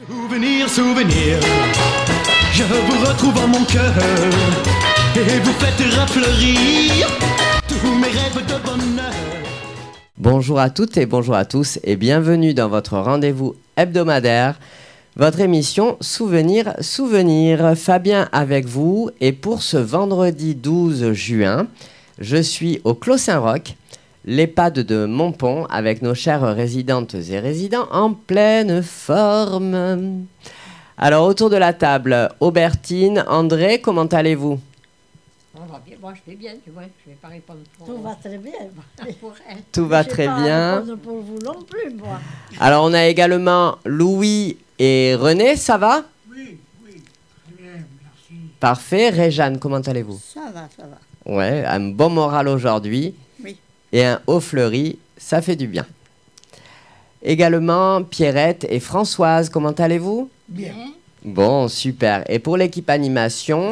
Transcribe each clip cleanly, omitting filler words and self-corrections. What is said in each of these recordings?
Souvenir, souvenir, je vous retrouve en mon cœur et vous faites rafleurir tous mes rêves de bonheur. Bonjour à toutes et bonjour à tous et bienvenue dans votre rendez-vous hebdomadaire, votre émission Souvenir, Souvenir. Fabien avec vous et pour ce vendredi 12 juin, je suis au Clos Saint-Roch, l'EHPAD de Montpont avec nos chères résidentes et résidents en pleine forme. Alors autour de la table, Aubertine, André, comment allez-vous ? On va bien. Moi, je vais bien, tu vois. Je vais pas répondre pour Tout va très bien. pour elle. Tout va très bien. Je ne vais pas répondre pour vous non plus, moi. Alors on a également Louis et René, ça va ? Oui, très bien, merci. Parfait. Réjeanne, comment allez-vous ? Ça va. Ouais, un bon moral aujourd'hui. Oui. Et un haut fleuri, ça fait du bien. Également, Pierrette et Françoise, comment allez-vous ? Bien. Bon, super. Et pour l'équipe animation,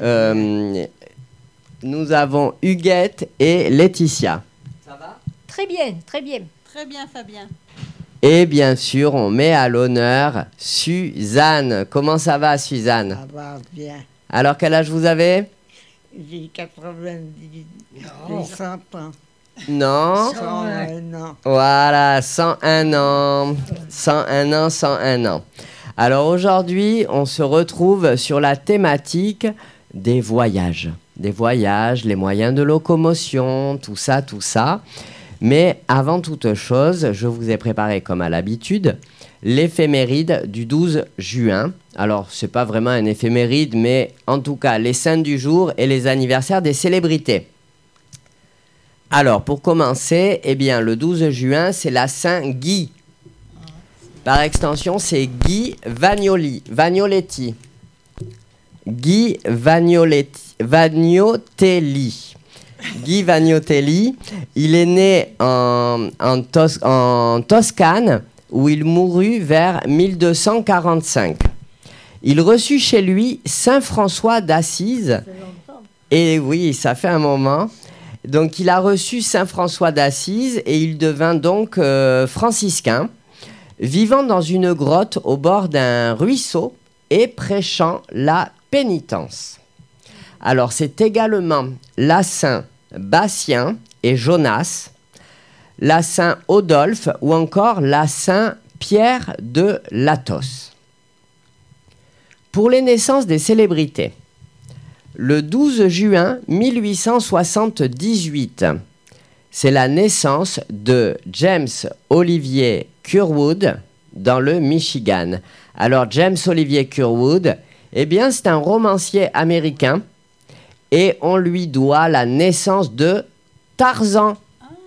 nous avons Huguette et Laetitia. Ça va ? Très bien, très bien. Très bien, Fabien. Et bien sûr, on met à l'honneur Suzanne. Comment ça va, Suzanne ? Ça va bien. Alors, quel âge vous avez ? J'ai 90, Non. 100 ans. Non ? 101 ans. Voilà, 101 ans. 101 ans, 101 ans. Alors aujourd'hui, on se retrouve sur la thématique des voyages. Des voyages, les moyens de locomotion, tout ça, tout ça. Mais avant toute chose, je vous ai préparé, comme à l'habitude, l'éphéméride du 12 juin. Alors, ce n'est pas vraiment un éphéméride, mais en tout cas, les saints du jour et les anniversaires des célébrités. Alors, pour commencer, eh bien, le 12 juin, c'est la Saint-Guy. Par extension, c'est Guy Vagnoletti. Guy Vagnotelli. Guy Vagnotelli, il est né en Toscane, où il mourut vers 1245. Il reçut chez lui Saint François d'Assise. Et oui, ça fait un moment. Donc, il a reçu Saint François d'Assise et il devint donc franciscain, vivant dans une grotte au bord d'un ruisseau et prêchant la pénitence. Alors, c'est également la Saint Bastien et Jonas, la Saint Odolphe ou encore la Saint Pierre de Latos. Pour les naissances des célébrités, le 12 juin 1878, c'est la naissance de James Olivier Curwood dans le Michigan. Alors James Olivier Curwood, eh bien c'est un romancier américain et on lui doit la naissance de Tarzan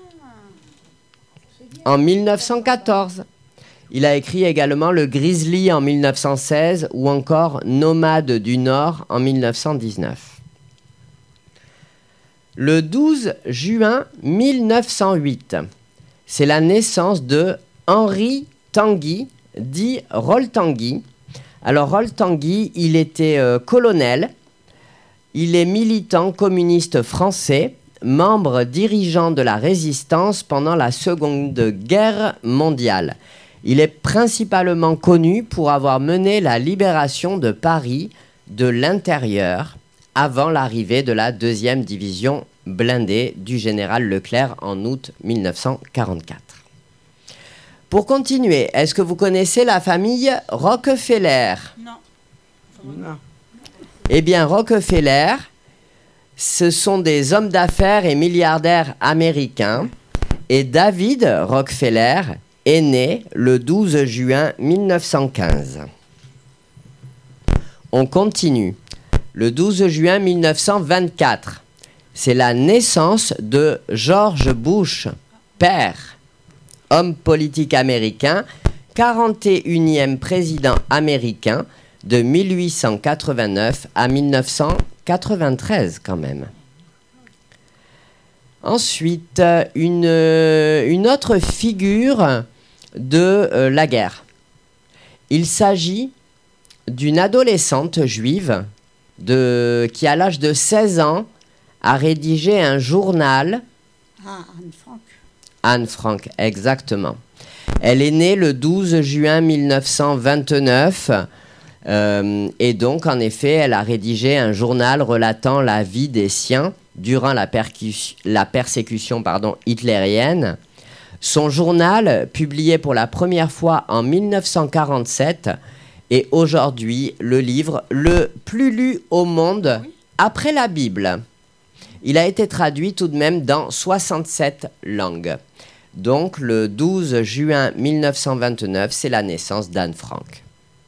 en 1914. Il a écrit également Le Grizzly en 1916 ou encore Nomade du Nord en 1919. Le 12 juin 1908, c'est la naissance de Henri Tanguy, dit Rol-Tanguy. Alors Rol-Tanguy, il était colonel, il est militant communiste français, membre dirigeant de la résistance pendant la Seconde Guerre mondiale. Il est principalement connu pour avoir mené la libération de Paris de l'intérieur avant l'arrivée de la 2e division blindée du général Leclerc en août 1944. Pour continuer, est-ce que vous connaissez la famille Rockefeller ? Non. Eh bien, Rockefeller, ce sont des hommes d'affaires et milliardaires américains. Et David Rockefeller est né le 12 juin 1915. On continue. Le 12 juin 1924, c'est la naissance de George Bush, père, homme politique américain, 41e président américain de 1889 à 1993 quand même. Ensuite, une autre figure de la guerre. Il s'agit d'une adolescente juive qui, à l'âge de 16 ans, a rédigé un journal. Ah, Anne Frank. Anne Frank, exactement. Elle est née le 12 juin 1929 et donc en effet elle a rédigé un journal relatant la vie des siens durant la persécution hitlérienne. Son journal, publié pour la première fois en 1947, est aujourd'hui le livre le plus lu au monde après la Bible. Il a été traduit tout de même dans 67 langues. Donc, le 12 juin 1929, c'est la naissance d'Anne Frank.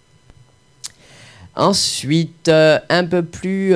Ensuite, un peu plus...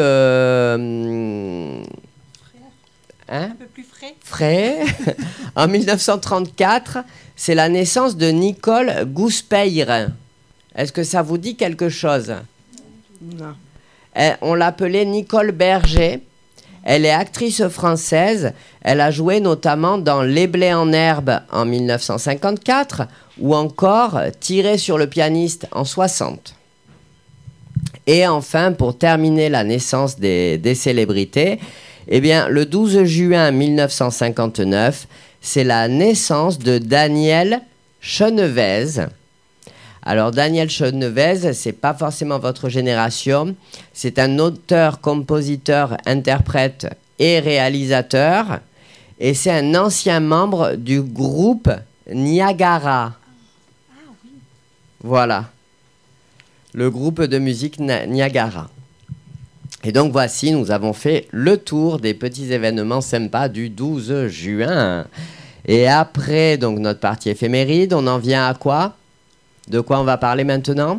Un peu plus frais. Frais. En 1934, c'est la naissance de Nicole Gouspeir. Est-ce que ça vous dit quelque chose? Non. On l'appelait Nicole Berger. Elle est actrice française. Elle a joué notamment dans Les Blés en herbe en 1954 ou encore Tiré sur le pianiste en 60. Et enfin, pour terminer la naissance des célébrités, eh bien, le 12 juin 1959, c'est la naissance de Daniel Chenevez. Alors, Daniel Chenevez, c'est pas forcément votre génération. C'est un auteur, compositeur, interprète et réalisateur. Et c'est un ancien membre du groupe Niagara. Ah oui. Voilà. Le groupe de musique Niagara. Et donc voici, nous avons fait le tour des petits événements sympas du 12 juin. Et après donc notre partie éphéméride, on en vient à quoi? De quoi on va parler maintenant?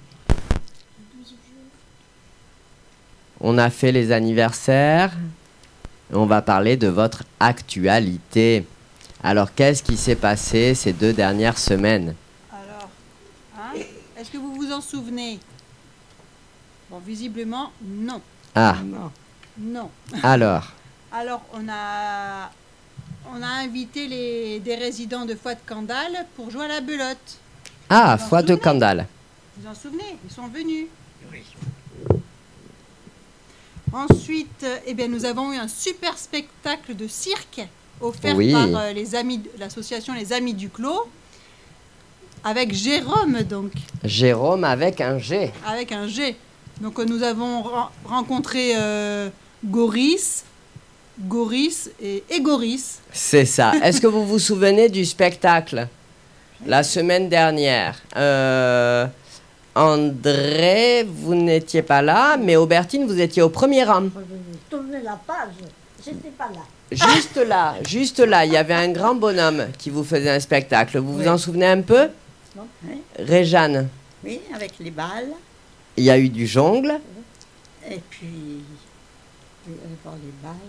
On a fait les anniversaires. On va parler de votre actualité. Alors, qu'est-ce qui s'est passé ces 2 dernières semaines? Alors, est-ce que vous vous en souvenez? Bon, visiblement, non. Ah, Non. Non. alors, On a invité des résidents de Foix de Candale pour jouer à la belote. ah, Vous en Foix de souvenez Candale. Vous vous en souvenez? Ils sont venus. Oui. Ensuite, nous avons eu un super spectacle de cirque offert Oui. par les amis, l'association Les Amis du Clos, avec Jérôme, donc, Jérôme avec un G. avec un G. Donc, nous avons rencontré Goris et Goris. C'est ça. Est-ce que vous vous souvenez du spectacle la semaine dernière? André, vous n'étiez pas là, mais Aubertine, vous étiez au premier rang. Tournez la page, j'étais pas là. Juste là, il y avait un grand bonhomme qui vous faisait un spectacle. Vous vous en souvenez un peu? Non. Oui. Réjeanne, Oui, avec les balles. il y a eu du jongle. Et puis, il y avait pas les balles.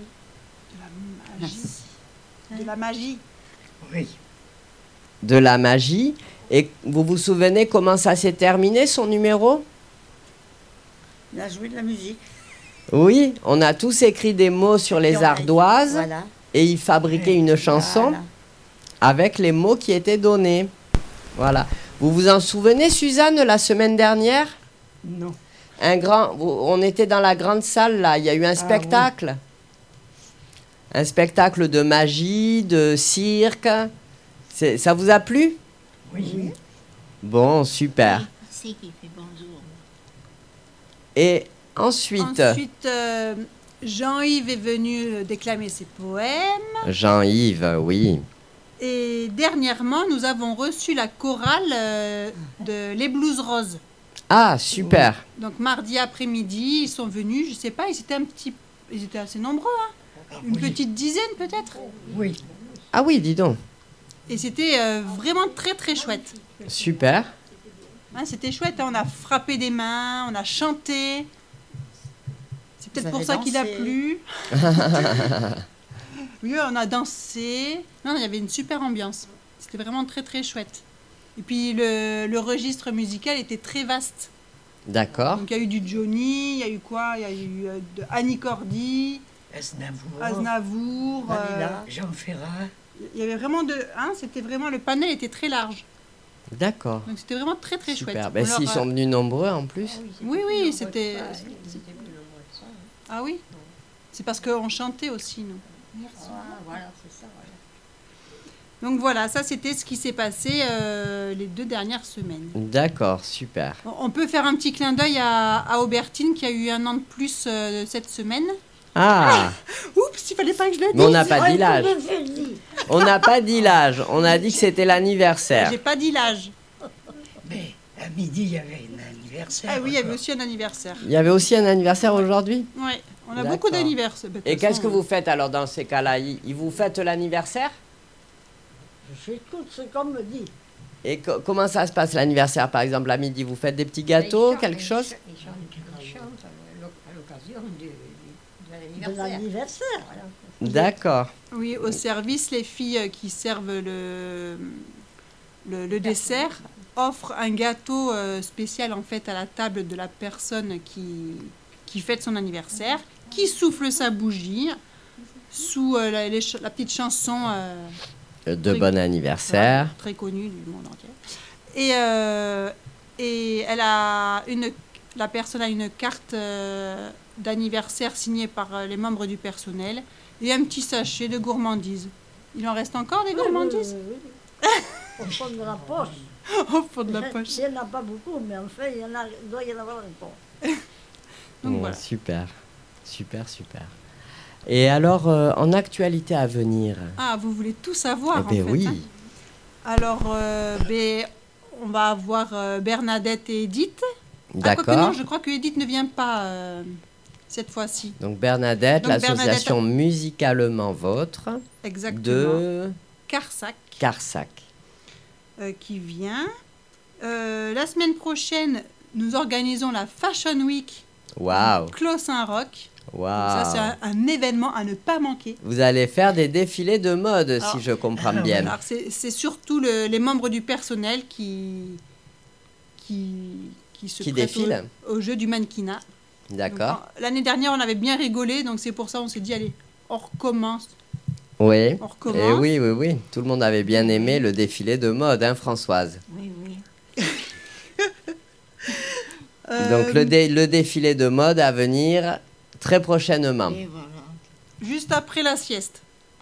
De la magie. Oui. De la magie. Et vous vous souvenez comment ça s'est terminé, son numéro? Il a joué de la musique. Oui, on a tous écrit des mots sur les ardoises Voilà. et il fabriquait une chanson Voilà. avec les mots qui étaient donnés. Voilà. Vous vous en souvenez, Suzanne, la semaine dernière? Non. On était dans la grande salle, là. Il y a eu un spectacle. Un spectacle de magie, de cirque. Ça vous a plu? Oui. Bon, super. C'est qui fait bonjour. Et ensuite, Ensuite, Jean-Yves est venu déclamer ses poèmes. Jean-Yves, oui. Et dernièrement, nous avons reçu la chorale de Les Blues Roses. Ah, super. Donc mardi après-midi, ils sont venus. Je sais pas, ils étaient assez nombreux, hein. Une petite dizaine peut-être. Oui. Ah oui, dis donc. Et c'était vraiment très très chouette. Super. Hein, c'était chouette, hein. On a frappé des mains, on a chanté. C'est peut-être Vous pour avez ça qu'il a dansé. plu. Oui, on a dansé. Non, il y avait une super ambiance. C'était vraiment très très chouette. Et puis le registre musical était très vaste. D'accord. Donc il y a eu du Johnny, il y a eu quoi? Il y a eu de Annie Cordy, Aznavour. Aznavour. Dalila. Jean Ferrat. Il y avait vraiment c'était vraiment, le panel était très large. D'accord. Donc c'était vraiment très très Super. chouette. Ben, Alors, s'ils sont venus nombreux en plus. oui, c'était. Ah oui? C'est parce qu'on chantait aussi, nous. Ah, voilà, c'est ça, voilà. Donc voilà, ça c'était ce qui s'est passé les 2 dernières semaines. D'accord, super. On peut faire un petit clin d'œil à Aubertine qui a eu 1 an de plus cette semaine. Ah, Oups, il fallait pas que je le dise. mais on n'a pas dit l'âge. Je le dis. On n'a pas dit l'âge. On a dit que c'était l'anniversaire. J'ai pas dit l'âge. Mais à midi, il y avait un anniversaire. Ah oui, il y avait encore. aussi un anniversaire. Il y avait aussi un anniversaire aujourd'hui? Oui, on a D'accord. beaucoup d'anniversaires. Bah, de Et toute qu'est-ce que façon, vous faites alors dans ces cas-là? Ils vous faites l'anniversaire? J'écoute ce qu'on me dit. Et comment ça se passe l'anniversaire par exemple à midi? Vous faites des petits gâteaux, quelque chose? Ils chantent à l'occasion de De l'anniversaire. l'anniversaire. Voilà. D'accord. Oui, au service, les filles qui servent le dessert offrent un gâteau spécial en fait à la table de la personne qui fête son anniversaire, qui souffle sa bougie sous la petite chanson De bon anniversaire. très connue du monde entier. Et la personne a une carte d'anniversaire signée par les membres du personnel et un petit sachet de gourmandises. Il en reste encore des gourmandises Au fond de la poche. au fond de la poche. Il n'y en a pas beaucoup, mais enfin, il doit y en avoir encore. Donc Oh, voilà. super, super, super. Et alors, en actualité à venir? Ah, vous voulez tout savoir Eh ben en fait. oui. Hein. Alors, on va avoir Bernadette et Edith. Ah, quoique D'accord. non, je crois que Edith ne vient pas cette fois-ci. Donc Bernadette, Donc, l'association Musicalement Vôtre Exactement. de Carsac Carsac. qui vient. La semaine prochaine, nous organisons la Fashion Week Waouh, Clos Saint-Roch. Ça, waouh. c'est un événement à ne pas manquer. Vous allez faire des défilés de mode, Alors, si je comprends bien. Alors, c'est surtout les membres du personnel qui se Qui prêtent défilent. au jeu du mannequinat. D'accord. Donc, l'année dernière, on avait bien rigolé, donc c'est pour ça on s'est dit, allez, on recommence. Oui. On Et recommence. oui, oui, oui. Tout le monde avait bien aimé le défilé de mode, hein, Françoise. Oui, oui. Donc le défilé de mode à venir très prochainement. Et voilà. Juste après la sieste.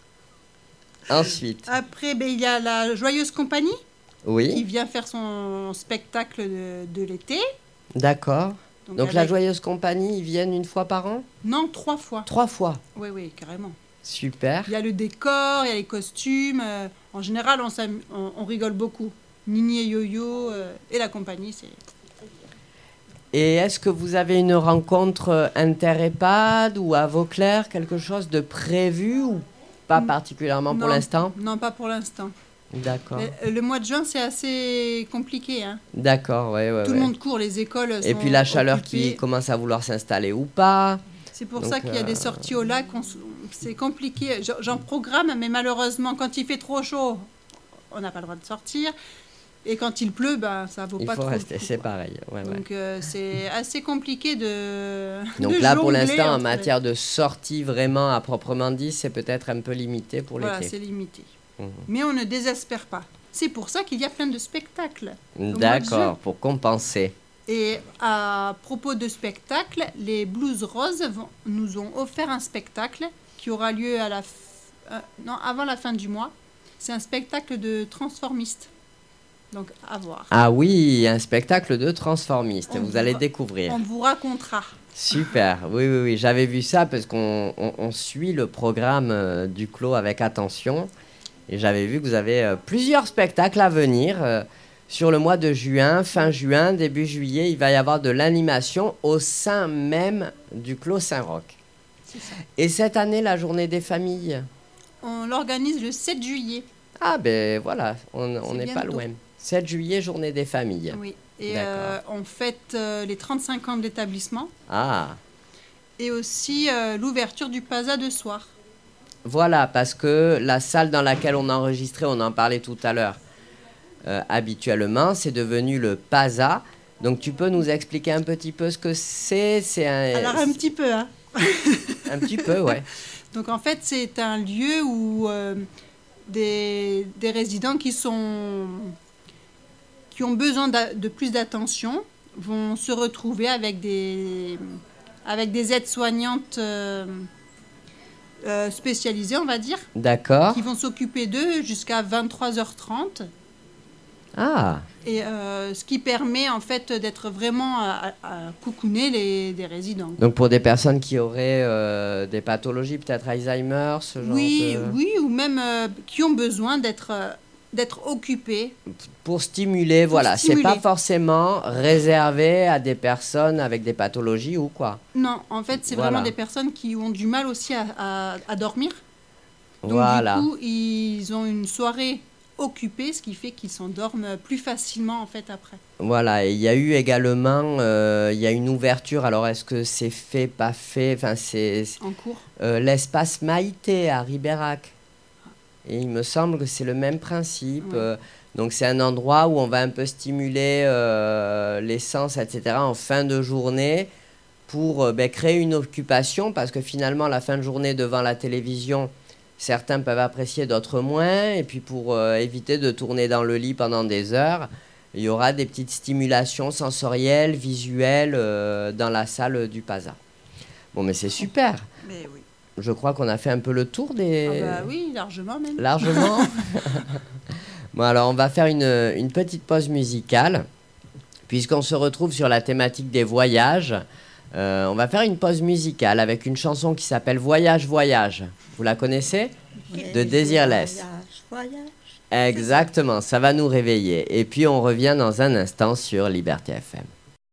Ensuite, Après, il y a la Joyeuse Compagnie qui oui, vient faire son spectacle de l'été. d'accord. Donc la avec- Joyeuse Compagnie, ils viennent une fois par an? Non, 3 fois. 3 fois. Oui, oui, carrément. Super. Il y a le décor, il y a les costumes. En général, on rigole beaucoup. Nini et Yo-Yo et la compagnie, c'est... Et est-ce que vous avez une rencontre inter-EHPAD ou à Vauclair, quelque chose de prévu ou pas particulièrement pour Non, l'instant? Non, pas pour l'instant. D'accord. Mais, le mois de juin, c'est assez compliqué. Hein. D'accord, ouais, ouais. Tout le ouais. monde court, les écoles sont Et puis la chaleur occupées. qui commence à vouloir s'installer ou pas. C'est pour Donc, ça qu'il y a des sorties au lac. C'est compliqué. J'en programme, mais malheureusement, quand il fait trop chaud, on n'a pas le droit de sortir. Et quand il pleut, ça vaut Il pas faut trop rester, le coup, c'est quoi. pareil. Ouais, ouais. Donc c'est assez compliqué Donc de là, pour jongler l'instant, en entre- matière de sortie vraiment à proprement dit, c'est peut-être un peu limité pour Voilà, l'été. c'est limité. Mhm. Mais on ne désespère pas. C'est pour ça qu'il y a plein de spectacles. mois de D'accord, juin. pour compenser. Et à propos de spectacles, les Blues Roses nous ont offert un spectacle qui aura lieu avant la fin du mois. C'est un spectacle de transformistes. Donc, à voir. Ah oui, un spectacle de transformistes, On vous allez vous- découvrir. On vous racontera. Super, oui, oui, oui, j'avais vu ça parce qu'on suit le programme du Clos avec attention. Et j'avais vu que vous avez plusieurs spectacles à venir sur le mois de juin, fin juin, début juillet. Il va y avoir de l'animation au sein même du Clos Saint-Roch. C'est ça. Et cette année, la journée des familles. On l'organise le 7 juillet. Ah ben voilà, on C'est n'est pas bientôt. loin. 7 juillet, journée des familles. Oui. Et D'accord. on fête les 35 ans de l'établissement. Ah, Et aussi l'ouverture du PASA de soir. voilà, parce que la salle dans laquelle on a enregistré, on en parlait tout à l'heure, habituellement, c'est devenu le PASA. Donc tu peux nous expliquer un petit peu ce que c'est? C'est Alors un petit peu, hein. un petit peu, ouais. Donc en fait, c'est un lieu où des résidents qui ont besoin de plus d'attention vont se retrouver avec des aides-soignantes spécialisés, on va dire, D'accord. qui vont s'occuper d'eux jusqu'à 23h30. Ah, Et ce qui permet en fait d'être vraiment à coucouner des résidents. donc pour des personnes qui auraient des pathologies, peut-être Alzheimer, ce genre Oui, de... oui, ou même qui ont besoin d'être occupés. Pour stimuler, voilà. stimuler. C'est pas forcément réservé à des personnes avec des pathologies ou quoi. Non, en fait, c'est Voilà. vraiment des personnes qui ont du mal aussi à dormir. Donc Voilà. du coup, ils ont une soirée occupée, ce qui fait qu'ils s'endorment plus facilement en fait après. Voilà, et il y a eu également, il y a une ouverture, alors est-ce que c'est fait, pas fait, enfin c'est En cours. l'espace Maïté à Ribérac. Et il me semble que c'est le même principe. Ouais. Donc c'est un endroit où on va un peu stimuler les sens, etc. en fin de journée pour créer une occupation, parce que finalement la fin de journée devant la télévision, certains peuvent apprécier, d'autres moins. Et puis pour éviter de tourner dans le lit pendant des heures, il y aura des petites stimulations sensorielles, visuelles dans la salle du PASA. Bon, mais c'est super. Mais oui. Je crois qu'on a fait un peu le tour des... Ah bah oui, largement même. Largement. Bon, alors on va faire une petite pause musicale, puisqu'on se retrouve sur la thématique des voyages. On va faire une pause musicale avec une chanson qui s'appelle Voyage, Voyage. Vous la connaissez ? De Désirless. Voyage, voyage. Exactement, ça va nous réveiller. Et puis on revient dans un instant sur Liberté FM.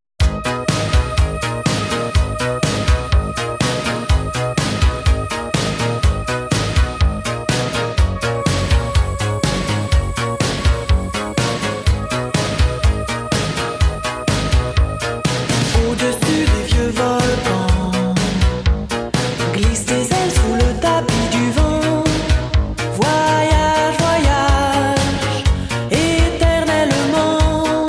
Au-dessus des vieux volcans, glisse tes ailes sous le tapis du vent. Voyage, voyage, éternellement.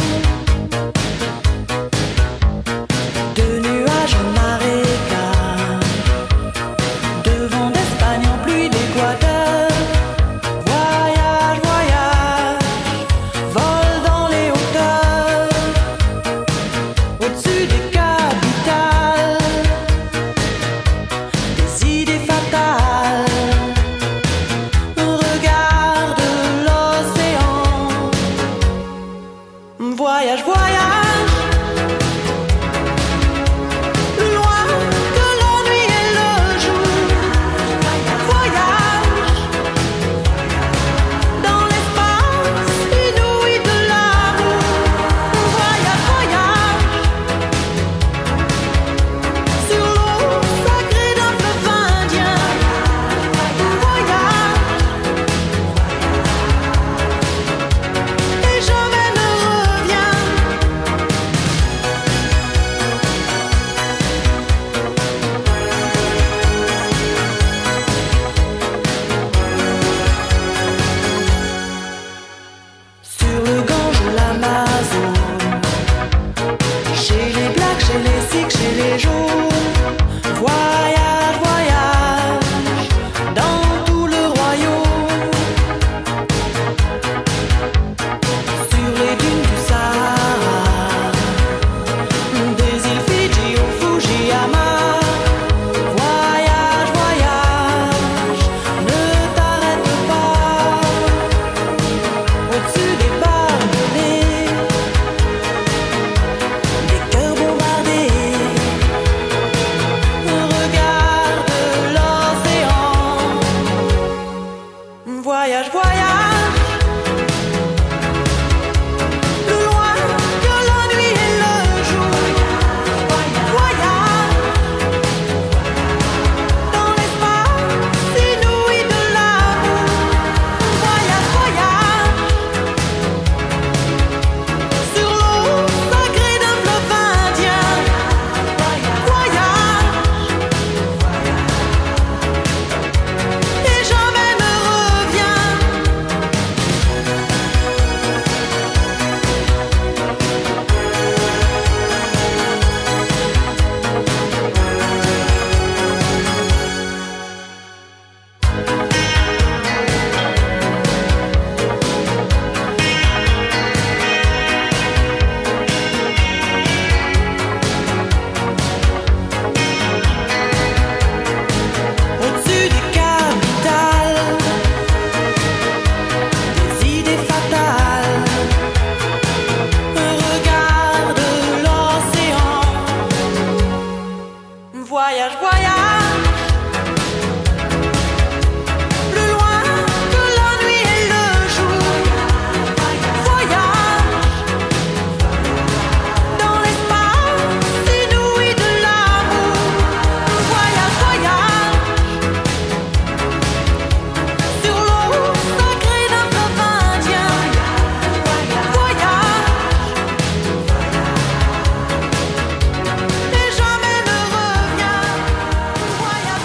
De nuages en marécage, de vent d'Espagne en pluie d'Équateur. Voyage, voyage, vole dans les hauteurs. Au-dessus des capitales, des idées fatales. Regarde l'océan. Voyage, voyage, plus loin que la nuit et le jour. Voyage, dans l'espace inouï de l'amour. Voyage, voyage. voyage, voyage. Plus loin que la nuit et le jour. Voyage dans l'espace inouï de l'amour. Voyage, voyage sur l'eau sacrée d'un fleuve indien. Voyage et jamais ne revient. Voyage,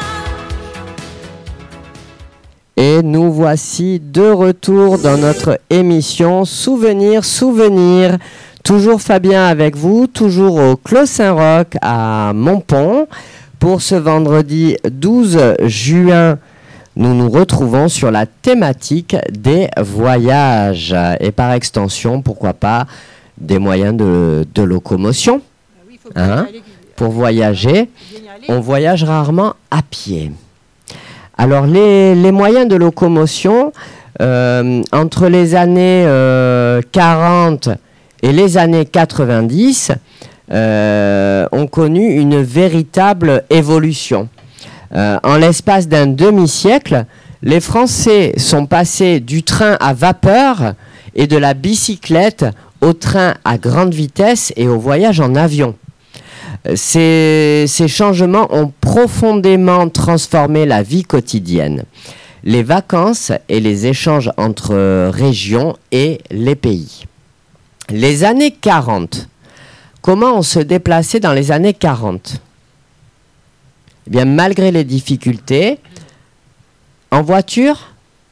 voyage. Et nous voici de retour dans notre émission Souvenirs, Souvenirs. Toujours Fabien avec vous, toujours au Clos Saint-Roch à Montpont. Pour ce vendredi 12 juin, nous nous retrouvons sur la thématique des voyages. Et par extension, pourquoi pas, des moyens de locomotion. Oui, il faut bien y Hein, aller. pour voyager. Bien y aller. On voyage rarement à pied. Alors les moyens de locomotion, entre les années 40 et les années 90, ont connu une véritable évolution. En l'espace d'un demi-siècle, les Français sont passés du train à vapeur et de la bicyclette au train à grande vitesse et au voyage en avion. Ces changements ont profondément transformé la vie quotidienne, les vacances et les échanges entre régions et les pays. Les années 40. Comment on se déplaçait dans les années 40 ? Eh bien, malgré les difficultés, en voiture ?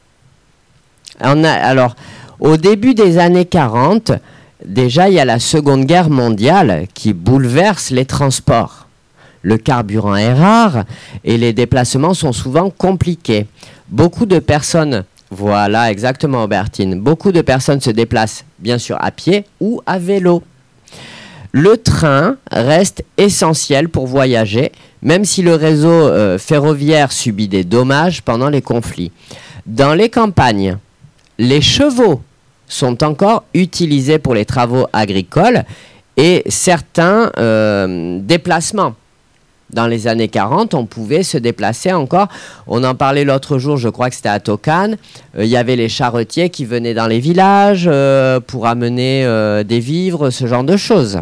Alors, au début des années 40, déjà, il y a la Seconde Guerre mondiale qui bouleverse les transports. Le carburant est rare et les déplacements sont souvent compliqués. Beaucoup de personnes, voilà exactement Aubertine, beaucoup de personnes se déplacent bien sûr à pied ou à vélo. Le train reste essentiel pour voyager, même si le réseau ferroviaire subit des dommages pendant les conflits. Dans les campagnes, les chevaux sont encore utilisés pour les travaux agricoles et certains déplacements. Dans les années 40, on pouvait se déplacer encore. On en parlait l'autre jour, je crois que c'était à Tokane. Il y avait les charretiers qui venaient dans les villages pour amener des vivres, ce genre de choses.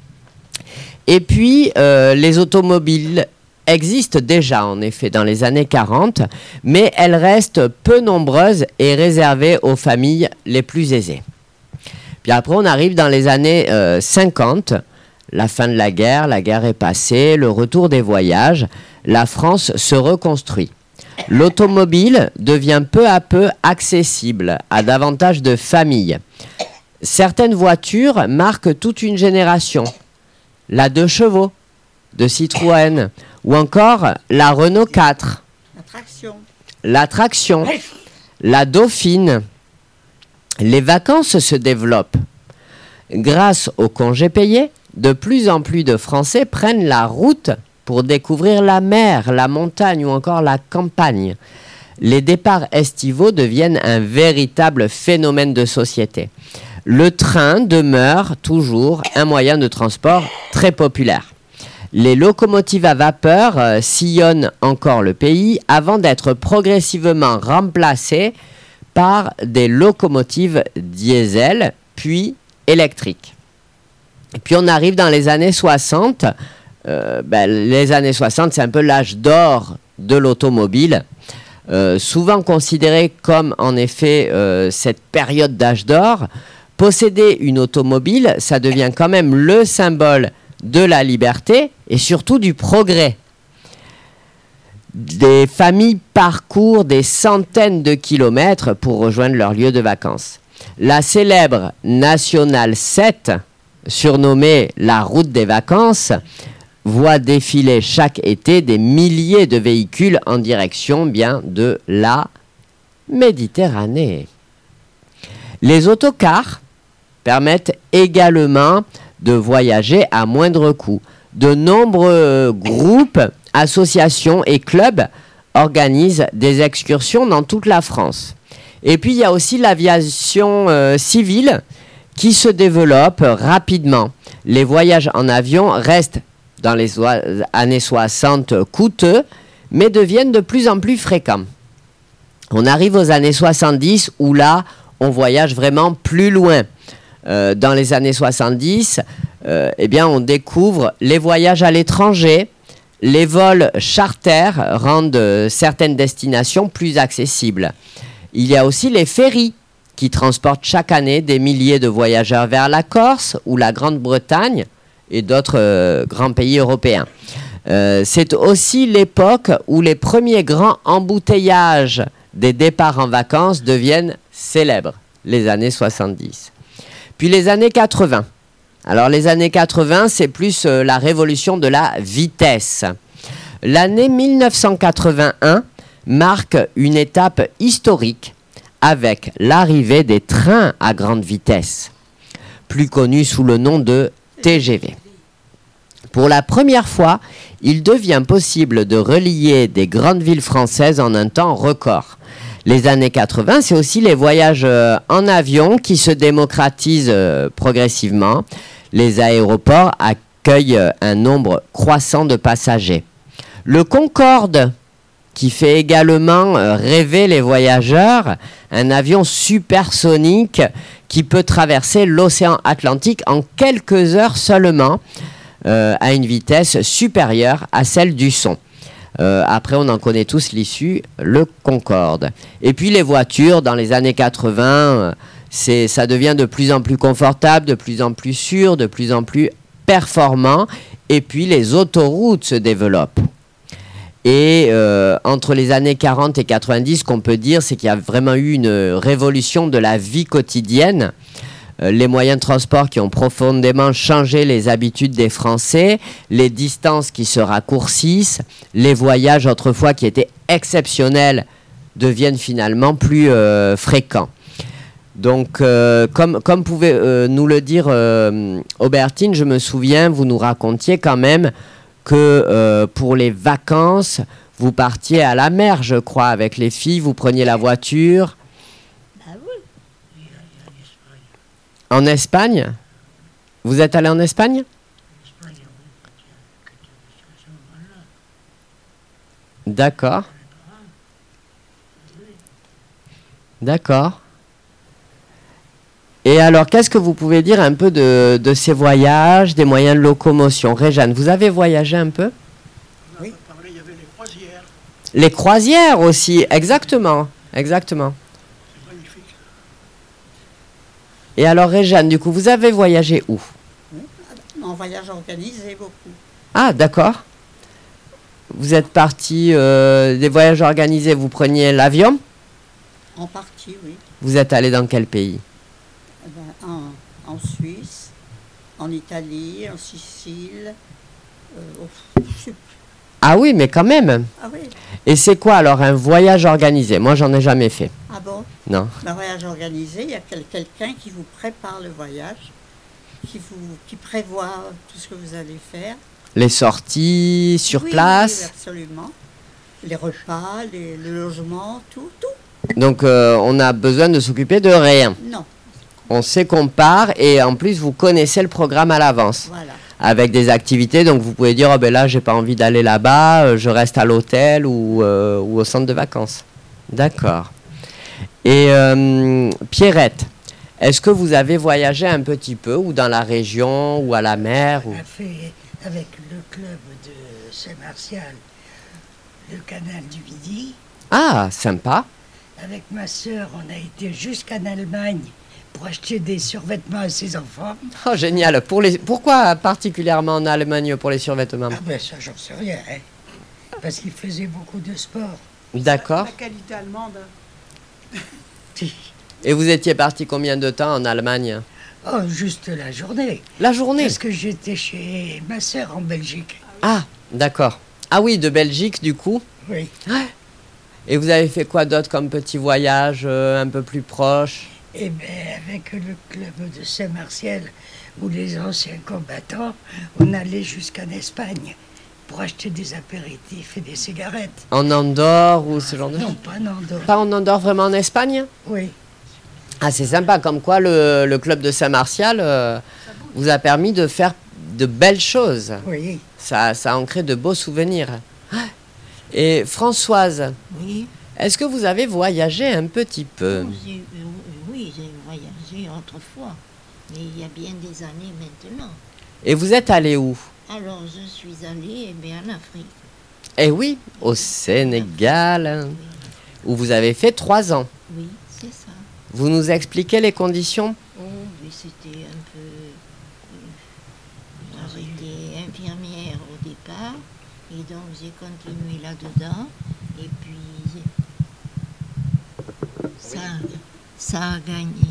Et puis, les automobiles existent déjà, en effet, dans les années 40, mais elles restent peu nombreuses et réservées aux familles les plus aisées. Puis après, on arrive dans les années 50, la fin de la guerre est passée, le retour des voyages, la France se reconstruit. L'automobile devient peu à peu accessible à davantage de familles. Certaines voitures marquent toute une génération. La 2 chevaux de Citroën ou encore la Renault 4, la Traction, la Dauphine. Les vacances se développent. Grâce aux congés payés, de plus en plus de Français prennent la route pour découvrir la mer, la montagne ou encore la campagne. Les départs estivaux deviennent un véritable phénomène de société. Le train demeure toujours un moyen de transport très populaire. Les locomotives à vapeur sillonnent encore le pays avant d'être progressivement remplacées par des locomotives diesel, puis électriques. Et puis on arrive dans les années 60. Les années 60, c'est un peu l'âge d'or de l'automobile. Souvent considéré comme, en effet, cette période d'âge d'or. Posséder une automobile, ça devient quand même le symbole de la liberté et surtout du progrès. Des familles parcourent des centaines de kilomètres pour rejoindre leur lieu de vacances. La célèbre Nationale 7, surnommée la route des vacances, voit défiler chaque été des milliers de véhicules en direction bien de la Méditerranée. Les autocars permettent également de voyager à moindre coût. De nombreux groupes, associations et clubs organisent des excursions dans toute la France. Et puis il y a aussi l'aviation civile qui se développe rapidement. Les voyages en avion restent dans les années 60 coûteux, mais deviennent de plus en plus fréquents. On arrive aux années 70 où là, on voyage vraiment plus loin. Dans les années 70, eh bien, on découvre les voyages à l'étranger. Les vols charter rendent certaines destinations plus accessibles. Il y a aussi les ferries qui transportent chaque année des milliers de voyageurs vers la Corse ou la Grande-Bretagne et d'autres grands pays européens. C'est aussi l'époque où les premiers grands embouteillages des départs en vacances deviennent célèbres, les années 70. Puis les années 80. Alors les années 80, c'est plus la révolution de la vitesse. L'année 1981 marque une étape historique avec l'arrivée des trains à grande vitesse, plus connus sous le nom de TGV. Pour la première fois, il devient possible de relier des grandes villes françaises en un temps record. Les années 80, c'est aussi les voyages en avion qui se démocratisent progressivement. Les aéroports accueillent un nombre croissant de passagers. Le Concorde, qui fait également rêver les voyageurs, un avion supersonique qui peut traverser l'océan Atlantique en quelques heures seulement, à une vitesse supérieure à celle du son. Après, on en connaît tous l'issue, le Concorde. Et puis les voitures, dans les années 80, ça devient de plus en plus confortable, de plus en plus sûr, de plus en plus performant. Et puis les autoroutes se développent. Et entre les années 40 et 90, ce qu'on peut dire, c'est qu'il y a vraiment eu une révolution de la vie quotidienne. Les moyens de transport qui ont profondément changé les habitudes des Français, les distances qui se raccourcissent, les voyages autrefois qui étaient exceptionnels deviennent finalement plus fréquents. Donc, comme pouvait nous le dire Aubertine, je me souviens, vous nous racontiez quand même que pour les vacances, vous partiez à la mer, je crois, avec les filles, vous preniez la voiture. Bah oui. En Espagne? Vous êtes allé en Espagne? D'accord. D'accord. Et alors, qu'est-ce que vous pouvez dire un peu de ces voyages, des moyens de locomotion? Réjeanne, vous avez voyagé un peu? Oui. Il y avait les croisières. Les croisières aussi, exactement. Exactement. C'est magnifique. Et alors, Réjeanne, du coup, vous avez voyagé où? En voyage organisé beaucoup. Ah, d'accord. Vous êtes parti des voyages organisés, vous preniez l'avion? En partie, oui. Vous êtes allé dans quel pays? Eh ben, en Suisse, en Italie, en Sicile. Je sais plus. Ah oui, mais quand même. Ah oui. Et c'est quoi alors un voyage organisé? Moi, j'en ai jamais fait. Ah bon? Non. Un voyage organisé, il y a quelqu'un qui vous prépare le voyage, qui prévoit tout ce que vous allez faire. Les sorties sur Oui, place? Oui, absolument. Les repas, le logement, tout. Donc, on a besoin de s'occuper de rien. Non, On sait qu'on part et en plus, vous connaissez le programme à l'avance. voilà. Avec des activités, donc vous pouvez dire, oh ben là, j'ai pas envie d'aller là-bas, je reste à l'hôtel ou au centre de vacances. D'accord. Et Pierrette, est-ce que vous avez voyagé un petit peu, ou dans la région, ou à la mer On a fait avec le club de Saint-Martial le canal du Midi. Ah, sympa. Avec ma sœur, on a été jusqu'en Allemagne pour acheter des survêtements à ses enfants. Oh, génial. Pourquoi particulièrement en Allemagne pour les survêtements? Ah ben ça, j'en sais rien, hein. Parce qu'il faisait beaucoup de sport. D'accord. La qualité allemande. Et vous étiez parti combien de temps en Allemagne? Oh, juste la journée. La journée? Parce que j'étais chez ma sœur en Belgique. Ah, d'accord. Ah oui, de Belgique, du coup. Oui. Et vous avez fait quoi d'autre comme petit voyage un peu plus proche? Et bien, avec le club de Saint-Martial, où les anciens combattants, on allait jusqu'en Espagne pour acheter des apéritifs et des cigarettes. En Andorre ou ce genre de Non, choses? pas en Andorre. Pas en Andorre, vraiment en Espagne? Oui. Ah, c'est sympa, comme quoi le club de Saint-Martial vous a permis de faire de belles choses. Oui. Ça a ancré de beaux souvenirs. Et Françoise, Oui, est-ce que vous avez voyagé un petit peu? oui, j'ai voyagé autrefois, mais il y a bien des années maintenant. Et vous êtes allé où? Alors, je suis allée en Afrique. Eh oui, au Sénégal, où vous avez fait 3 ans. Oui, c'est ça. Vous nous expliquez les conditions? Oh, mais c'était un peu... j'étais infirmière au départ, et donc j'ai continué là-dedans, et puis ça a gagné...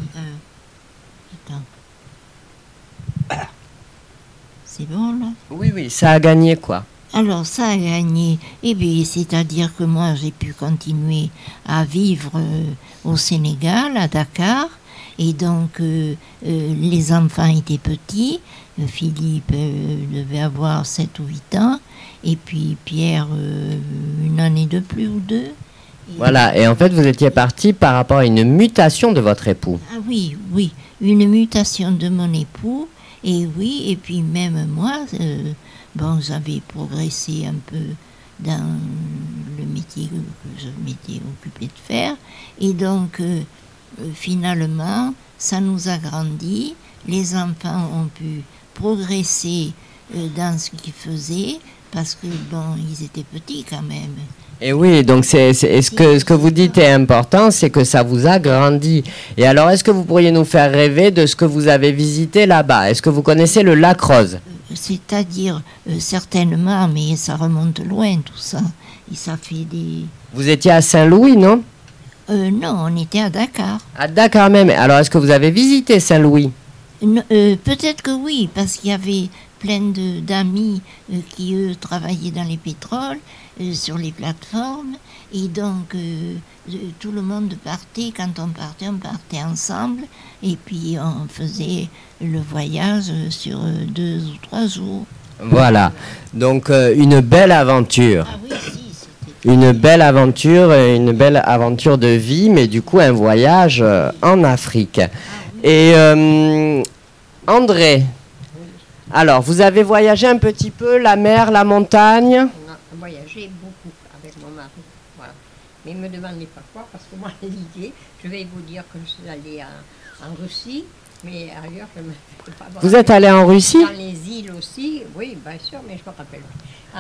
attends. C'est bon, là? Oui, oui, ça a gagné quoi? Alors, ça a gagné, eh bien, c'est-à-dire que moi, j'ai pu continuer à vivre au Sénégal, à Dakar, et donc les enfants étaient petits. Philippe devait avoir 7 ou 8 ans, et puis Pierre, 1 année de plus ou 2. Voilà, et en fait, vous étiez parti par rapport à une mutation de votre époux. Ah oui, oui, une mutation de mon époux, et oui, et puis même moi... bon, j'avais progressé un peu dans le métier que je m'étais occupée de faire. Et donc, finalement, ça nous a grandi. Les enfants ont pu progresser dans ce qu'ils faisaient, parce que, bon, ils étaient petits quand même. Et oui, donc ce que vous dites est important, c'est que ça vous a grandi. Et alors, est-ce que vous pourriez nous faire rêver de ce que vous avez visité là-bas? Est-ce que vous connaissez le lac Rose? C'est-à-dire, certainement, mais ça remonte loin tout ça. Et ça fait des... Vous étiez à Saint-Louis, non? Non, on était à Dakar. À Dakar même. Alors, est-ce que vous avez visité Saint-Louis? Peut-être que oui, parce qu'il y avait plein d'amis qui, eux, travaillaient dans les pétroles, sur les plateformes. Et donc, tout le monde partait. Quand on partait ensemble. Et puis, on faisait le voyage sur 2 ou 3 jours. Voilà. Donc, une belle aventure. Ah oui, si, c'était... Une belle aventure de vie, mais du coup, un voyage en Afrique. Et André, alors, vous avez voyagé un petit peu, la mer, la montagne? On a voyagé beaucoup avec mon mari. Voilà. Mais ne me demandez pas quoi, parce que moi, l'idée, je vais vous dire que je suis allée en Russie, mais ailleurs, je ne me fais pas. Vous êtes allé en Russie? Dans les îles aussi, oui, bien sûr, mais je me rappelle. Je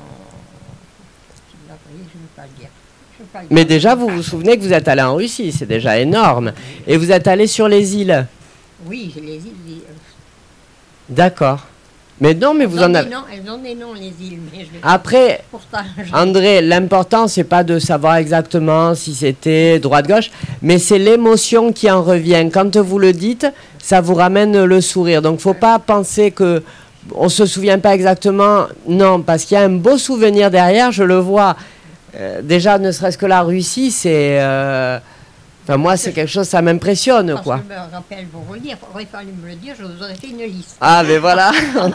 ne veux pas le dire. Mais déjà, vous vous souvenez que vous êtes allé en Russie, c'est déjà énorme. Et vous êtes allé sur les îles? Oui, les îles. D'accord. Mais non, mais vous en avez... Elles ont des noms, les îles. Mais je vais Après, pourtant, André, l'important, c'est pas de savoir exactement si c'était droite-gauche, mais c'est l'émotion qui en revient. Quand vous le dites, ça vous ramène le sourire. Donc, faut pas penser que on se souvient pas exactement. Non, parce qu'il y a un beau souvenir derrière, je le vois. Déjà, ne serait-ce que la Russie, c'est... Enfin, moi, c'est quelque chose, ça m'impressionne, quoi. Parce que je me rappelle, vous relire, il aurait fallu me le dire, je vous aurais fait une liste. Ah, mais voilà.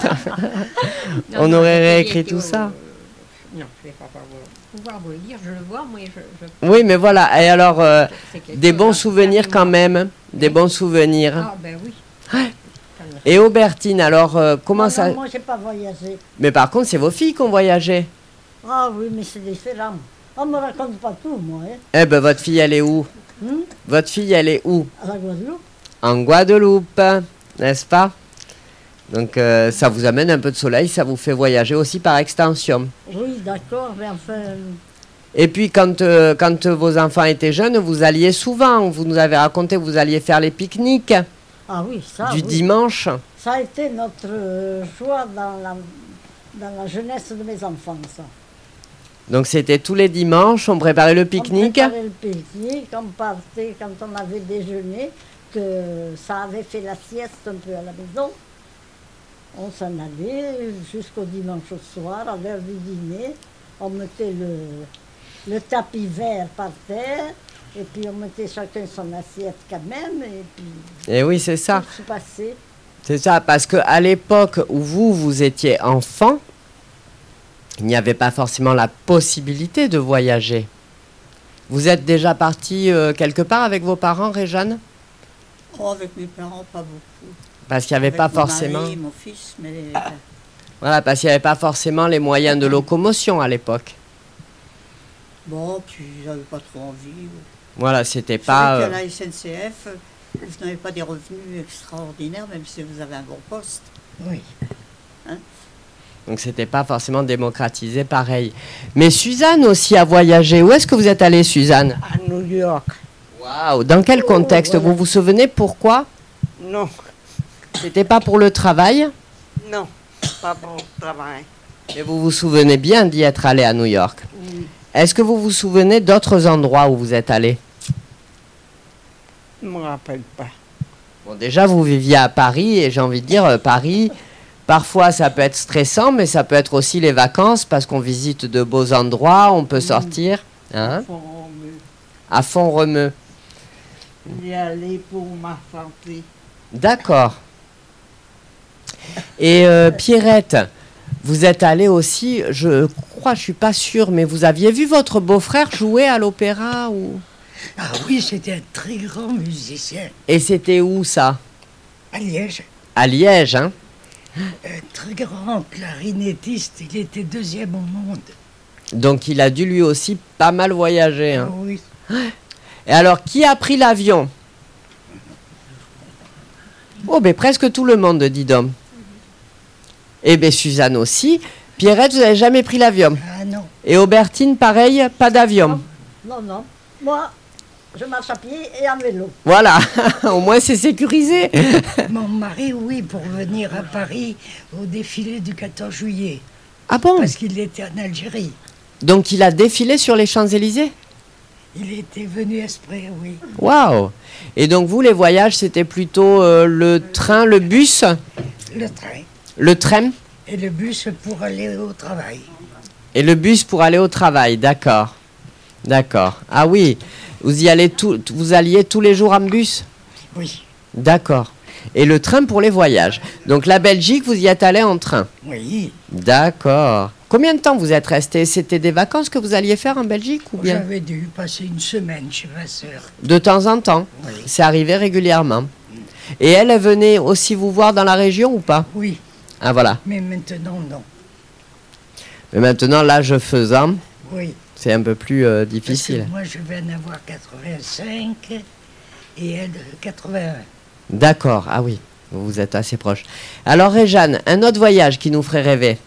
On aurait réécrit été tout ça. Non, je ne vais pas pouvoir vous le dire, je le vois, moi, Oui, mais voilà. Et alors, c'est quelque des chose bons à- souvenirs quand même. Des bons souvenirs. Ah, ben oui. Et Aubertine, alors, comment ça... Moi, j'ai pas voyagé. Mais par contre, c'est vos filles qui ont voyagé. Ah oui, mais c'est différent. On me raconte pas tout, moi. Hein. Eh ben, votre fille, elle est où? Hmm? Votre fille, elle est où? À la Guadeloupe. En Guadeloupe, n'est-ce pas? Donc, ça vous amène un peu de soleil, ça vous fait voyager aussi par extension. Oui, d'accord, mais enfin... Et puis, quand vos enfants étaient jeunes, vous alliez souvent. Vous nous avez raconté que vous alliez faire les pique-niques Ah oui, ça, du oui. dimanche. Ça a été notre choix dans la jeunesse de mes enfants, ça. Donc, c'était tous les dimanches, on préparait le pique-nique. On préparait le pique-nique, on partait quand on avait déjeuné, que ça avait fait la sieste un peu à la maison. On s'en allait jusqu'au dimanche au soir, à l'heure du dîner. On mettait le tapis vert par terre, et puis on mettait chacun son assiette quand même, et puis Et oui, c'est ça. tout se passait. C'est ça, parce qu'à l'époque où vous étiez enfant, il n'y avait pas forcément la possibilité de voyager. Vous êtes déjà parti quelque part avec vos parents, Réjeanne? Oh, avec mes parents, pas beaucoup. Parce qu'il n'y avait avec pas mon forcément... mari et mon fils, mais Voilà, parce qu'il n'y avait pas forcément les moyens de locomotion à l'époque. bon, puis j'avais pas trop envie. Voilà, c'était C'est pas... vrai qu'à la SNCF, vous n'avez pas des revenus extraordinaires, même si vous avez un bon poste. Oui. Donc c'était pas forcément démocratisé pareil. Mais Suzanne aussi a voyagé. Où est-ce que vous êtes allée, Suzanne? À New York. Waouh! Dans quel contexte? voilà. Vous vous souvenez pourquoi? Non, C'était pas pour le travail, non, pas pour le travail. mais vous vous souvenez bien d'y être allé à New York. Oui. Est-ce que vous vous souvenez d'autres endroits où vous êtes allé? Je ne me rappelle pas. Bon, déjà, vous viviez à Paris et j'ai envie de dire, Paris, parfois ça peut être stressant, mais ça peut être aussi les vacances parce qu'on visite de beaux endroits, on peut sortir. Hein? À Font-Romeu. J'y allais pour ma santé. D'accord. Et Pierrette, vous êtes allée aussi, je crois, je suis pas sûre, mais vous aviez vu votre beau-frère jouer à l'opéra ou... Ah oui, c'était un très grand musicien. Et c'était où ça? À Liège. À Liège, hein? Un très grand clarinettiste. Il était deuxième au monde. Donc il a dû lui aussi pas mal voyager, hein? Ah oui. Et alors, qui a pris l'avion? Oh, ben presque tout le monde, dis donc. Eh bien, Suzanne aussi. Pierrette, vous n'avez jamais pris l'avion? Ah non. Et Aubertine, pareil, pas d'avion. Non, non. Moi, je marche à pied et à vélo. Voilà, au moins c'est sécurisé. Mon mari, oui, pour venir à Paris au défilé du 14 juillet. Ah bon? Parce qu'il était en Algérie. Donc il a défilé sur les Champs-Élysées? Il était venu exprès, oui. Waouh! Et donc vous, les voyages, c'était plutôt le train, le bus? Le train. Le train? Et le bus pour aller au travail. Et le bus pour aller au travail, d'accord. D'accord. Ah oui, vous alliez tous les jours en bus? Oui. D'accord. Et le train pour les voyages. Donc la Belgique, vous y êtes allé en train? Oui. D'accord. Combien de temps vous êtes resté? C'était des vacances que vous alliez faire en Belgique ou bien? J'avais dû passer une semaine chez ma sœur. De temps en temps? Oui. C'est arrivé régulièrement. Et elle venait aussi vous voir dans la région ou pas? Oui. Ah voilà. Mais maintenant, non. Mais maintenant, l'âge faisant, Oui. c'est un peu plus Parce que difficile. moi, je vais en avoir 85 et elle 81. D'accord. Ah oui, vous êtes assez proche. Alors Réjeanne, un autre voyage qui nous ferait rêver.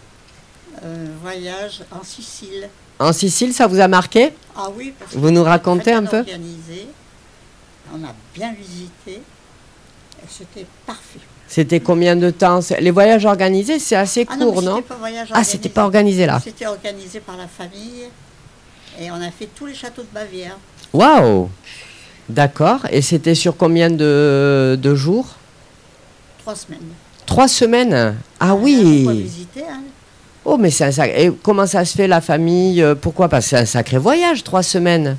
Voyage en Sicile. En Sicile, ça vous a marqué? Ah oui, parce que Vous nous c'était racontez très un bien peu? organisé. On a bien visité. Et c'était parfait. C'était combien de temps? Les voyages organisés, c'est assez Ah court, non, non? mais c'était pas voyage Ah, c'était pas organisé là. C'était organisé par la famille. Et on a fait tous les châteaux de Bavière. Waouh! D'accord. Et c'était sur combien de jours? 3 semaines. 3 semaines? Ah On oui! a visité, hein. Oh, mais c'est un sacré... Et comment ça se fait, la famille? Pourquoi? Parce que c'est un sacré voyage, 3 semaines.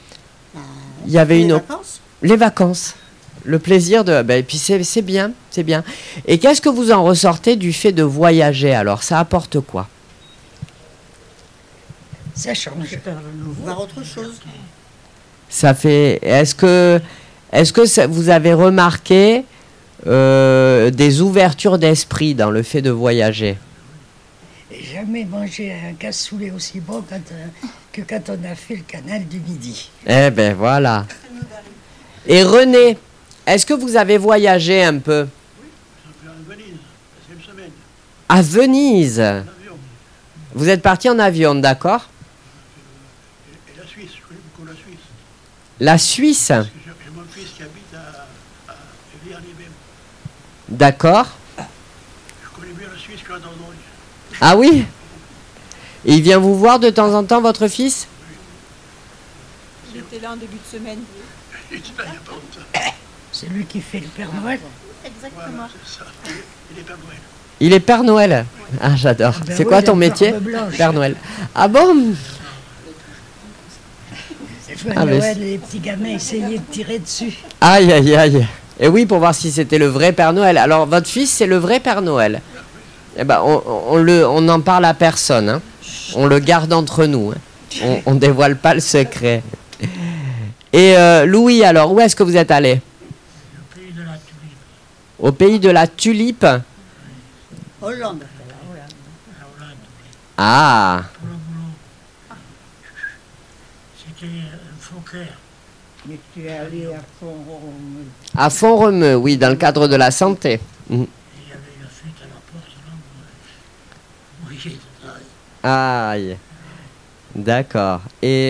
Il y avait Les une... vacances. Les vacances. Le plaisir de... Ben, et puis c'est bien, c'est bien. Et qu'est-ce que vous en ressortez du fait de voyager, alors? Ça apporte quoi? Ça change. Voir autre chose. Ça fait... Est-ce que vous avez remarqué des ouvertures d'esprit dans le fait de voyager? J'ai jamais mangé un cassoulet aussi bon que quand on a fait le canal du Midi. Eh ben voilà. Et René, est-ce que vous avez voyagé un peu? À Venise. Vous êtes parti en avion, d'accord? Et la Suisse, je connais beaucoup la Suisse. La Suisse? Parce que j'ai mon fils qui habite à Vierny-Bem. D'accord. Je connais bien la Suisse, je suis à Dordogne. Ah oui? Et il vient vous voir de temps en temps, votre fils? Il était là en début de semaine. Il était là il n'y a pas longtemps. C'est lui qui fait le Père Noël. Exactement. Voilà, c'est ça. Il est Père Noël. Il est Père Noël. Ah, j'adore. Ah ben C'est oui, quoi la ton métier? barbe blanche. Père Noël. Ah bon? C'est Ah, mais Noël, les petits gamins essayaient de tirer dessus. Aïe, aïe, aïe. Et oui, pour voir si c'était le vrai Père Noël. Alors, votre fils, c'est le vrai Père Noël. Eh ben, on n'en parle à personne. Hein. On le garde entre nous. Hein. On dévoile pas le secret. Et Louis, alors, où est-ce que vous êtes allé? Le pays de la tulipe. Au pays de la tulipe. Hollande. Ah, C'était un Fauquer. Mais tu es allé à Font-Romeu. à Font-Romeu, oui, dans le cadre de la santé. Mhm. Et il y avait la fuite à la porte là. Oui, j'étais là. Aïe. D'accord. Et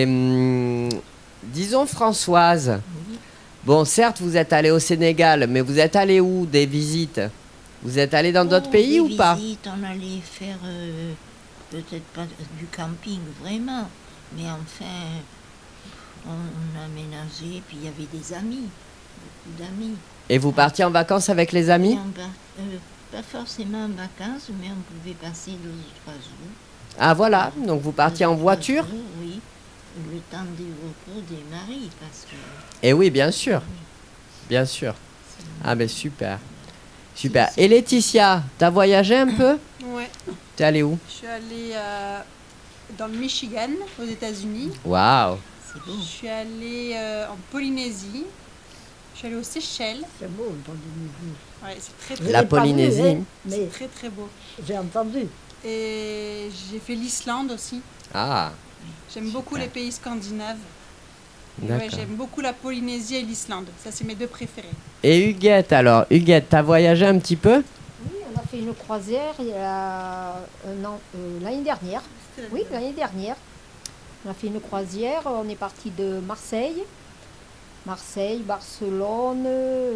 disons Françoise. Bon, certes, vous êtes allée au Sénégal, mais vous êtes allée où des visites? Vous êtes allée dans d'autres pays ou pas? On allait faire peut-être pas du camping vraiment, mais enfin, on aménageait, puis il y avait des amis, beaucoup d'amis. Et vous partiez en vacances avec les amis? Et pas forcément en vacances, mais on pouvait passer 2 ou 3 jours. Ah voilà, donc vous partiez en voiture? Oui, le temps du repos des maris, parce que... Eh oui, bien sûr. Bien sûr. Ah ben super. Super. Et Laetitia, t'as voyagé un peu? Ouais. T'es allée où? Je suis allée dans le Michigan, aux États-Unis. Waouh. Je suis allée en Polynésie. Je suis allée aux Seychelles. C'est beau, le Polynésie. Ouais, c'est très Je très La l'ai pas vu, Polynésie. hein, C'est mais très très beau. j'ai entendu. Et j'ai fait l'Islande aussi. Ah, J'aime beaucoup les pays scandinaves. Ouais, d'accord. j'aime beaucoup la Polynésie et l'Islande. Ça, c'est mes 2 préférés. Et Huguette alors? Huguette, t'as voyagé un petit peu? Oui, on a fait une croisière il y a un an, l'année dernière. Oui, l'année dernière. On a fait une croisière, on est parti de Marseille. Marseille, Barcelone.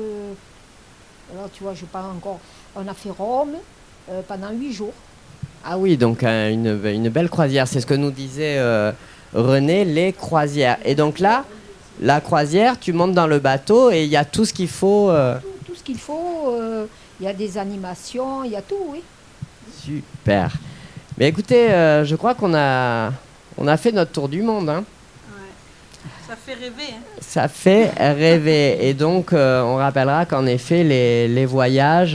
Alors tu vois, je parle encore. On a fait Rome pendant 8 jours. Ah oui, donc une belle croisière, c'est ce que nous disait René, les croisières. Et donc là, la croisière, tu montes dans le bateau et il y a tout ce qu'il faut. Tout ce qu'il faut. Il y a des animations, il y a tout, oui. Super. Mais écoutez, je crois qu'on a fait notre tour du monde. Hein. Ça fait rêver. Hein. Ça fait rêver. Et donc, on rappellera qu'en effet, les voyages,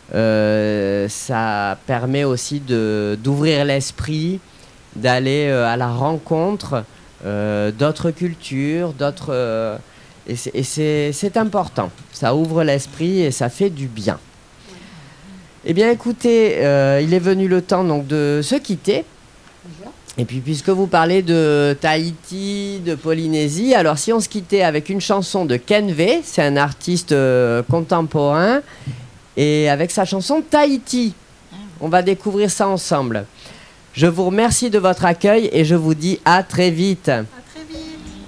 ça permet aussi d'ouvrir l'esprit, d'aller à la rencontre d'autres cultures, d'autres... et c'est important. Ça ouvre l'esprit et ça fait du bien. Eh bien, écoutez, il est venu le temps donc de se quitter. Et puis, puisque vous parlez de Tahiti, de Polynésie, alors si on se quittait avec une chanson de Ken V, c'est un artiste contemporain, et avec sa chanson Tahiti, on va découvrir ça ensemble. Je vous remercie de votre accueil et je vous dis à très vite. À très vite.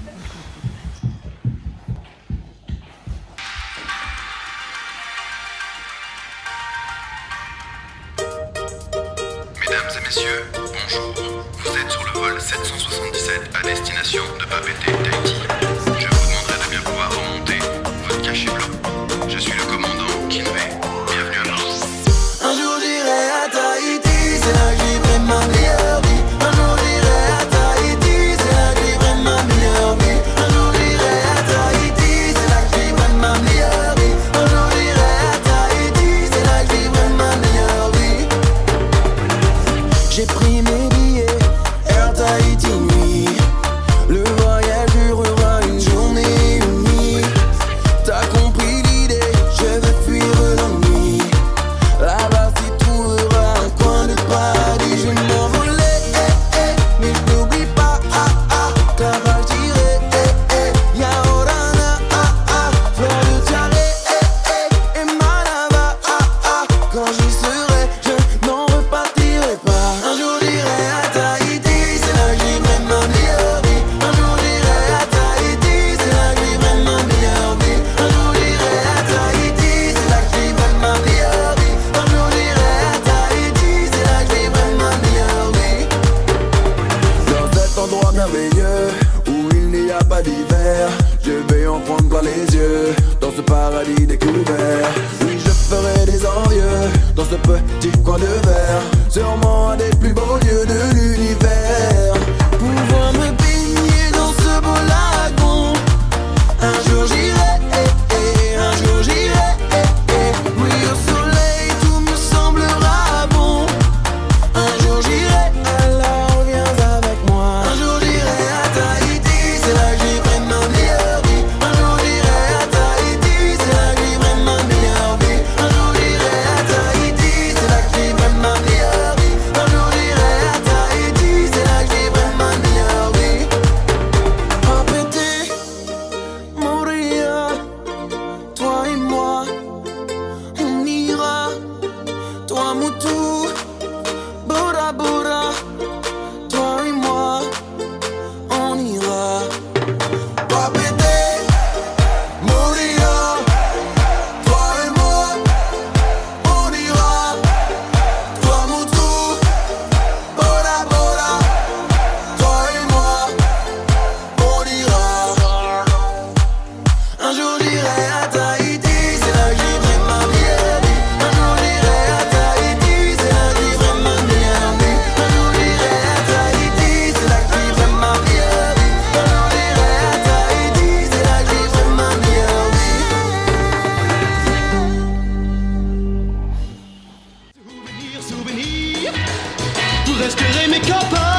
Mesdames et messieurs, bonjour. Vous êtes sur le vol 777 à destination de Papeete, Tahiti. Je vous demanderai de bien pouvoir remonter votre cachet blanc. Je suis le commandant Kinvey. Bienvenue à bord. Un jour j'irai à Tahiti, c'est là que vivrai ma meilleure vie. Un jour j'irai à Tahiti, c'est là que vivrai ma meilleure vie. Un jour j'irai à Tahiti, c'est là que vivrai ma meilleure vie. Un jour j'irai à Tahiti, c'est là que vivrai ma meilleure vie. J'ai pris mes billets, Air Tahiti, oui. Le voyage durera une journée et une nuit. T'as compris l'idée, je veux fuir l'ennui. Là-bas tu trouveras un coin de paradis. Je m'envolais, mais je n'oublie pas, que là-bas je dirai, Yaorana, fleur de tiare, et Manava, quand j'y serai, je n'en repartirai pas. Un jour j'irai à Tahiti, c'est là que vivrai ma meilleure vie. Un jour j'irai à Tahiti, c'est là que vivrai ma meilleure vie. Un jour j'irai à Tahiti, c'est là que vivrai ma meilleure vie. Un jour j'irai à Tahiti, c'est là que vivrai ma meilleure vie. Dans cet endroit merveilleux où il n'y a pas d'hiver, je vais en prendre plein les yeux. Dans ce paradis découvert, oui je ferai des envieux. Dans ce petit coin de verre, sûrement un des plus beaux lieux de l'univers. Pouvoir me baigner dans ce beau lagon. Un jour j'irai, un jour j'irai. Oui au soleil tout me semblera bon. Un jour j'irai, alors viens avec moi. Un jour j'irai à Tahiti, c'est là que vivrai ma meilleure vie. Un jour j'irai à Tahiti, c'est là que vivrai ma meilleure vie. Un jour Bora Bora, toi et moi, on ira. Papete, Moria, toi et moi, on ira. Toi Moutou, Bora Bora, toi et moi, on ira. Un jour j'irai à Tahiti, c'est là que j'ai pris ma meilleure vie. Un jour j'irai à Tahiti, c'est là que j'ai pris ma meilleure vie. Un jour j'irai à Tahiti, c'est là que j'ai pris ma meilleure vie. Un jour j'irai à Tahiti, c'est là que j'ai pris ma meilleure Souvenir, souvenir, vous resterez mes copains.